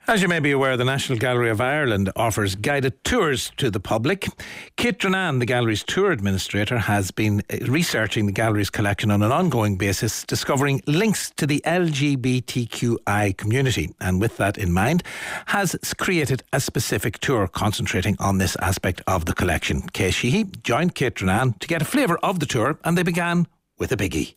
As you may be aware, the National Gallery of Ireland offers guided tours to the public. Kate Drennan, the gallery's tour administrator, has been researching the gallery's collection on an ongoing basis, discovering links to the LGBTQI community, and with that in mind, has created a specific tour concentrating on this aspect of the collection. Kay Sheehy joined Kate Drennan to get a flavour of the tour, and they began with a biggie.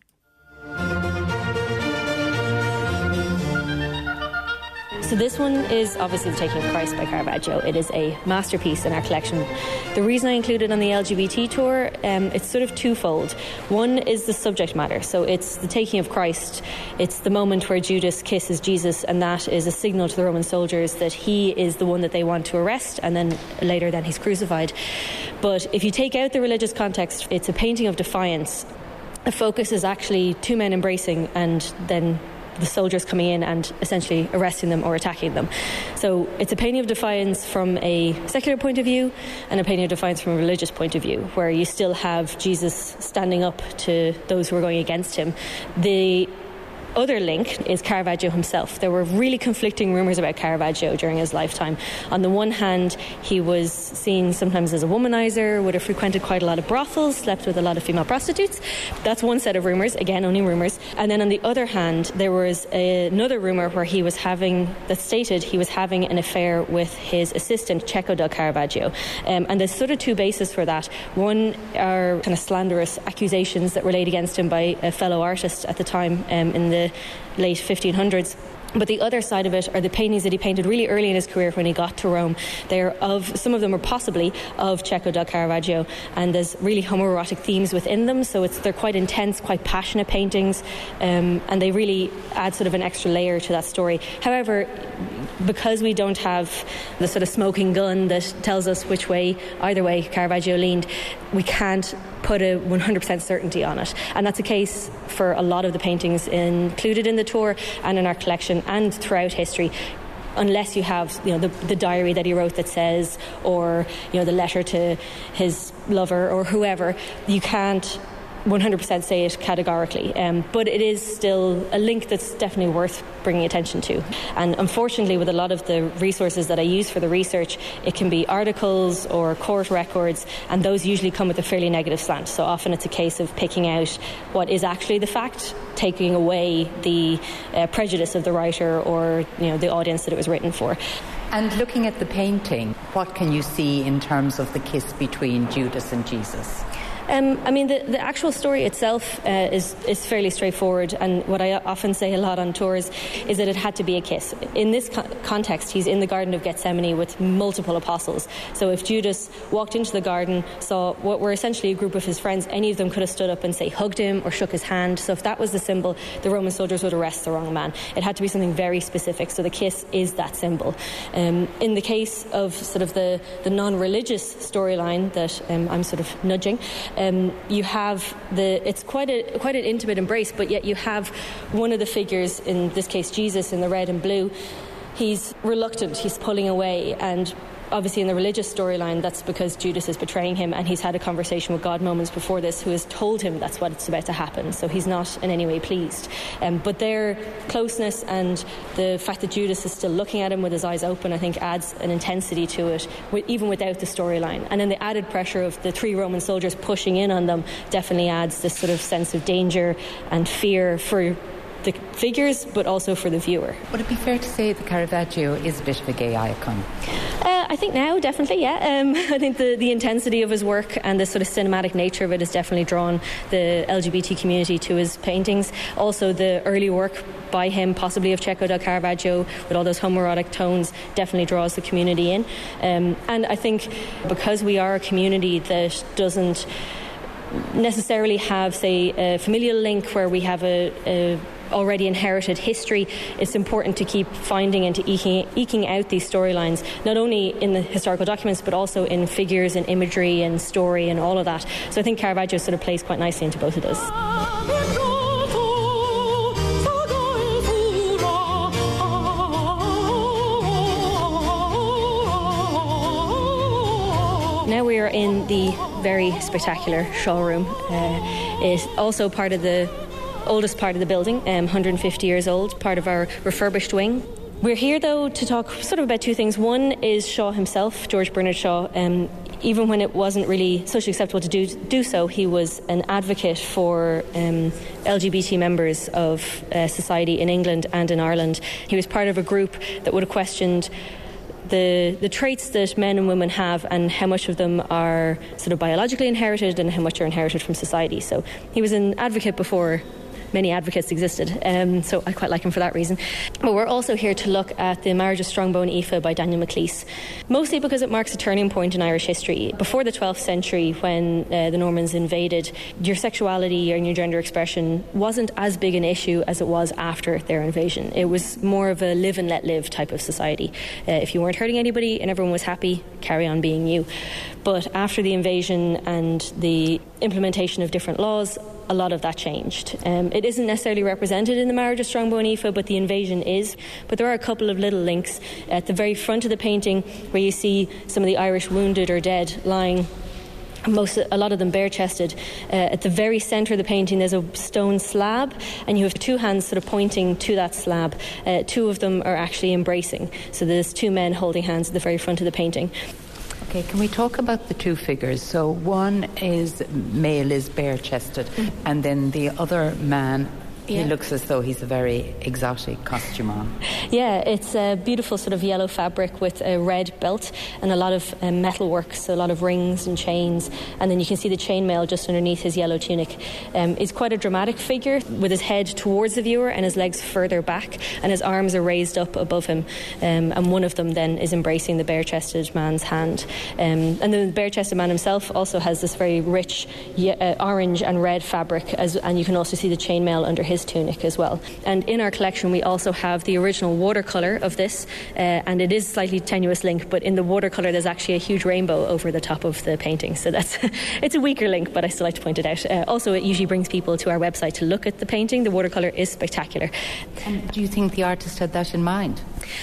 So this one is obviously The Taking of Christ by Caravaggio. It is a masterpiece in our collection. The reason I include it on the LGBT tour, it's sort of twofold. One is the subject matter. So it's The Taking of Christ. It's the moment where Judas kisses Jesus, and that is a signal to the Roman soldiers that he is the one that they want to arrest, and then later he's crucified. But if you take out the religious context, it's a painting of defiance. The focus is actually two men embracing and then the soldiers coming in and essentially arresting them or attacking them. So it's a painting of defiance from a secular point of view and a painting of defiance from a religious point of view, where you still have Jesus standing up to those who are going against him. The other link is Caravaggio himself. There were really conflicting rumours about Caravaggio during his lifetime. On the one hand, he was seen sometimes as a womanizer, would have frequented quite a lot of brothels, slept with a lot of female prostitutes. That's one set of rumours, again, only rumours. And then on the other hand, there was another rumour where he was having an affair with his assistant, Cecco del Caravaggio. And there's sort of two bases for that. One are kind of slanderous accusations that were laid against him by a fellow artist at the time in the late 1500s. But the other side of it are the paintings that he painted really early in his career when he got to Rome. Some of them are possibly of Cecco del Caravaggio, and there's really homoerotic themes within them, so they're quite intense, quite passionate paintings, and they really add sort of an extra layer to that story. However, because we don't have the sort of smoking gun that tells us either way Caravaggio leaned, we can't put a 100% certainty on it. And that's a case for a lot of the paintings included in the tour and in our collection and throughout history, unless you have the diary that he wrote that says, or the letter to his lover or whoever. You can't 100% say it categorically, but it is still a link that's definitely worth bringing attention to. And unfortunately, with a lot of the resources that I use for the research, it can be articles or court records, and those usually come with a fairly negative slant. So often it's a case of picking out what is actually the fact, taking away the prejudice of the writer or the audience that it was written for. And looking at the painting, what can you see in terms of the kiss between Judas and Jesus? The actual story itself is fairly straightforward, and what I often say a lot on tours is that it had to be a kiss. In this context, he's in the Garden of Gethsemane with multiple apostles. So if Judas walked into the garden, saw what were essentially a group of his friends, any of them could have stood up and, say, hugged him or shook his hand. So if that was the symbol, the Roman soldiers would arrest the wrong man. It had to be something very specific, so the kiss is that symbol. In the case of sort of the non-religious storyline that I'm sort of nudging, you have it's quite an intimate embrace, but yet you have one of the figures, in this case Jesus, in the red and blue. He's reluctant, he's pulling away, and obviously in the religious storyline, that's because Judas is betraying him, and he's had a conversation with God moments before this who has told him that's what's about to happen, so he's not in any way pleased. But their closeness and the fact that Judas is still looking at him with his eyes open, I think adds an intensity to it, even without the storyline. And then the added pressure of the three Roman soldiers pushing in on them definitely adds this sort of sense of danger and fear for the figures, but also for the viewer. Would it be fair to say that Caravaggio is a bit of a gay icon? I think now, definitely, yeah. I think the intensity of his work and the sort of cinematic nature of it has definitely drawn the LGBT community to his paintings. Also, the early work by him, possibly of Cecco del Caravaggio, with all those homoerotic tones, definitely draws the community in. And I think because we are a community that doesn't necessarily have, say, a familial link where we have a already inherited history, it's important to keep finding and to eking out these storylines, not only in the historical documents but also in figures and imagery and story and all of that. So I think Caravaggio sort of plays quite nicely into both of those. Now we are in the very spectacular showroom. It's also part of the oldest part of the building, 150 years old, part of our refurbished wing. We're here, though, to talk sort of about two things. One is Shaw himself, George Bernard Shaw. Even when it wasn't really socially acceptable to do so, he was an advocate for LGBT members of society in England and in Ireland. He was part of a group that would have questioned the traits that men and women have and how much of them are sort of biologically inherited and how much are inherited from society. So he was an advocate before many advocates existed, so I quite like him for that reason. But we're also here to look at the Marriage of Strongbow and Aoife by Daniel McLeese, mostly because it marks a turning point in Irish history. Before the 12th century, when the Normans invaded, your sexuality and your gender expression wasn't as big an issue as it was after their invasion. It was more of a live and let live type of society. If you weren't hurting anybody and everyone was happy, carry on being you. But after the invasion and the implementation of different laws, a lot of that changed. It isn't necessarily represented in the Marriage of Strongbow and Aoife, but the invasion is. But there are a couple of little links at the very front of the painting where you see some of the Irish wounded or dead lying, a lot of them bare-chested. At the very centre of the painting there's a stone slab, and you have two hands sort of pointing to that slab. Two of them are actually embracing. So there's two men holding hands at the very front of the painting. Okay, can we talk about the two figures? So one is male, is bare-chested, and then the other man, he looks as though he's a very exotic costume on. Yeah, it's a beautiful sort of yellow fabric with a red belt and a lot of metalwork, so a lot of rings and chains, and then you can see the chainmail just underneath his yellow tunic. He's quite a dramatic figure with his head towards the viewer and his legs further back, and his arms are raised up above him, and one of them then is embracing the bare-chested man's hand. And the bare-chested man himself also has this very rich orange and red fabric, and you can also see the chainmail under his tunic as well. And in our collection we also have the original watercolour of this, and it is slightly tenuous link, but in the watercolour there's actually a huge rainbow over the top of the painting, so that's it's a weaker link, but I still like to point it out. Also, it usually brings people to our website to look at the painting. The watercolour is spectacular. And do you think the artist had that in mind?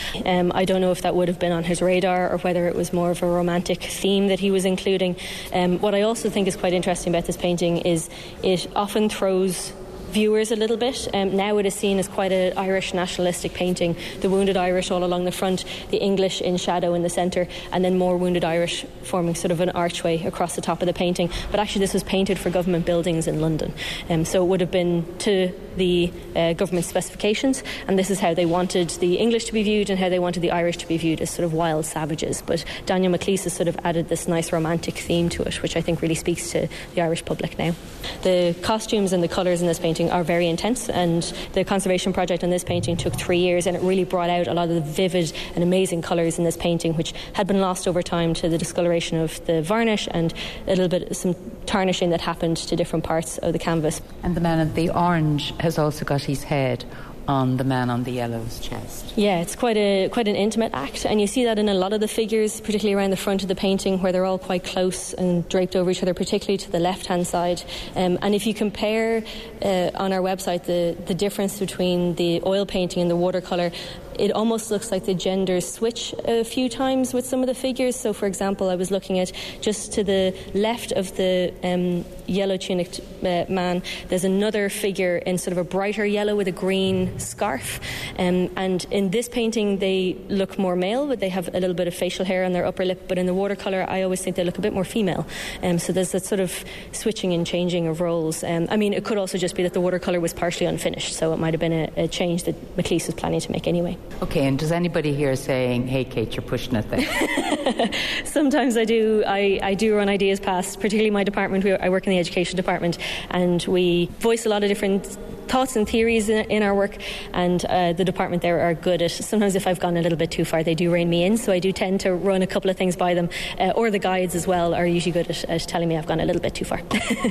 I don't know if that would have been on his radar or whether it was more of a romantic theme that he was including. What I also think is quite interesting about this painting is it often throws viewers a little bit. Now it is seen as quite an Irish nationalistic painting. The wounded Irish all along the front, the English in shadow in the centre, and then more wounded Irish forming sort of an archway across the top of the painting. But actually this was painted for government buildings in London. So it would have been to the government specifications, and this is how they wanted the English to be viewed and how they wanted the Irish to be viewed as sort of wild savages. But Daniel McLeese has sort of added this nice romantic theme to it, which I think really speaks to the Irish public now. The costumes and the colours in this painting are very intense, and the conservation project on this painting took 3 years, and it really brought out a lot of the vivid and amazing colours in this painting, which had been lost over time to the discoloration of the varnish and a little bit some tarnishing that happened to different parts of the canvas. And the man in the orange has also got his head on the man on the yellow's chest. Yeah, it's quite an intimate act, and you see that in a lot of the figures, particularly around the front of the painting, where they're all quite close and draped over each other, particularly to the left-hand side. And if you compare on our website the difference between the oil painting and the watercolour, it almost looks like the genders switch a few times with some of the figures. So, for example, I was looking at just to the left of the yellow tunicked man, there's another figure in sort of a brighter yellow with a green scarf. And in this painting, they look more male, but they have a little bit of facial hair on their upper lip. But in the watercolour, I always think they look a bit more female. So there's that sort of switching and changing of roles. I mean, it could also just be that the watercolour was partially unfinished, so it might have been a change that McLeese was planning to make anyway. Okay, and does anybody here saying, hey, Kate, you're pushing it there? Sometimes I do. I do run ideas past, particularly my department. I work in the education department, and we voice a lot of different thoughts and theories in our work, and the department there are good at, sometimes if I've gone a little bit too far, they do rein me in, so I do tend to run a couple of things by them, or the guides as well are usually good at telling me I've gone a little bit too far.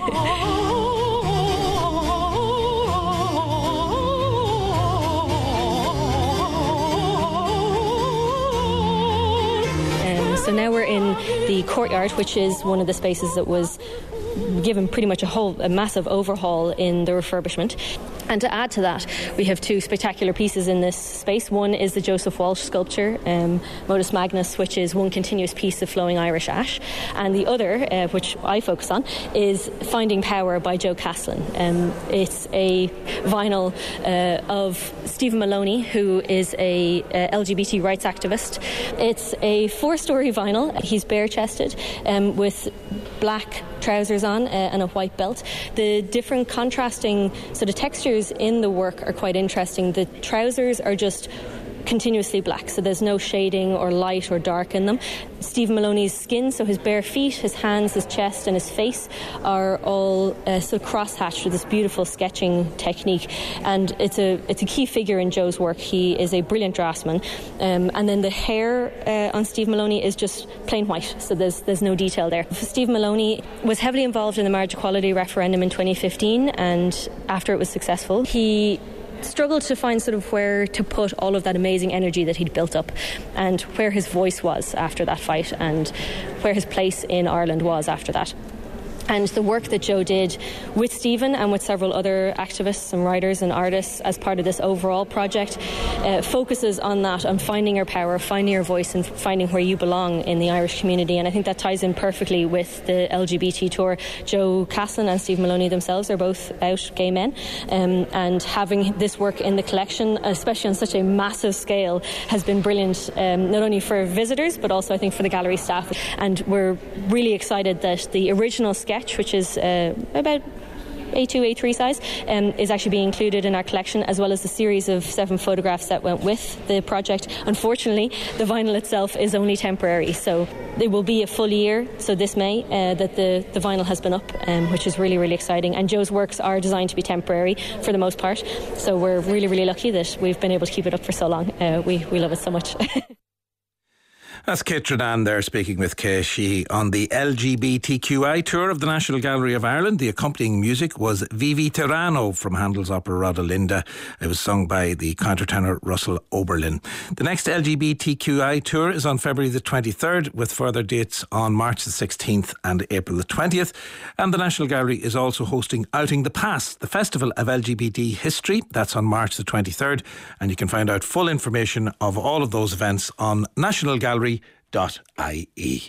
So now we're in the courtyard, which is one of the spaces that was given pretty much a massive overhaul in the refurbishment. And to add to that, we have two spectacular pieces in this space. One is the Joseph Walsh sculpture, Modus Magnus, which is one continuous piece of flowing Irish ash. And the other, which I focus on, is Finding Power by Joe Caslin. It's a vinyl of Stephen Maloney, who is a LGBT rights activist. It's a 4-story vinyl. He's bare-chested with black trousers on and a white belt. The different contrasting sort of textures in the work are quite interesting. The trousers are just continuously black, so there's no shading or light or dark in them. Stephen Maloney's skin, so his bare feet, his hands, his chest and his face are all sort of cross-hatched with this beautiful sketching technique, and it's a key figure in Joe's work. He is a brilliant draftsman, and then the hair on Steve Maloney is just plain white, so there's no detail there. Steve Maloney was heavily involved in the marriage equality referendum in 2015, and after it was successful, he struggled to find sort of where to put all of that amazing energy that he'd built up, and where his voice was after that fight, and where his place in Ireland was after that. And the work that Joe did with Stephen and with several other activists and writers and artists as part of this overall project focuses on that, on finding your power, finding your voice and finding where you belong in the Irish community. And I think that ties in perfectly with the LGBT tour. Joe Caslin and Steve Maloney themselves are both out gay men, and having this work in the collection, especially on such a massive scale, has been brilliant, not only for visitors but also I think for the gallery staff. And we're really excited that the original sketch, which is about A2, A3 size, is actually being included in our collection, as well as the series of 7 photographs that went with the project. Unfortunately, the vinyl itself is only temporary, so it will be a full year, so this May, that the vinyl has been up, which is really, really exciting. And Joe's works are designed to be temporary for the most part, so we're really, really lucky that we've been able to keep it up for so long. We love it so much. That's Kate Trenan there speaking with Kay Sheehy on the LGBTQI tour of the National Gallery of Ireland. The accompanying music was Vivi Terrano from Handel's opera Rodelinda. It was sung by the countertenor Russell Oberlin. The next LGBTQI tour is on February the 23rd, with further dates on March the 16th and April the 20th. And the National Gallery is also hosting Outing the Past, the festival of LGBT history. That's on March the 23rd, and you can find out full information of all of those events on nationalgallery.ie.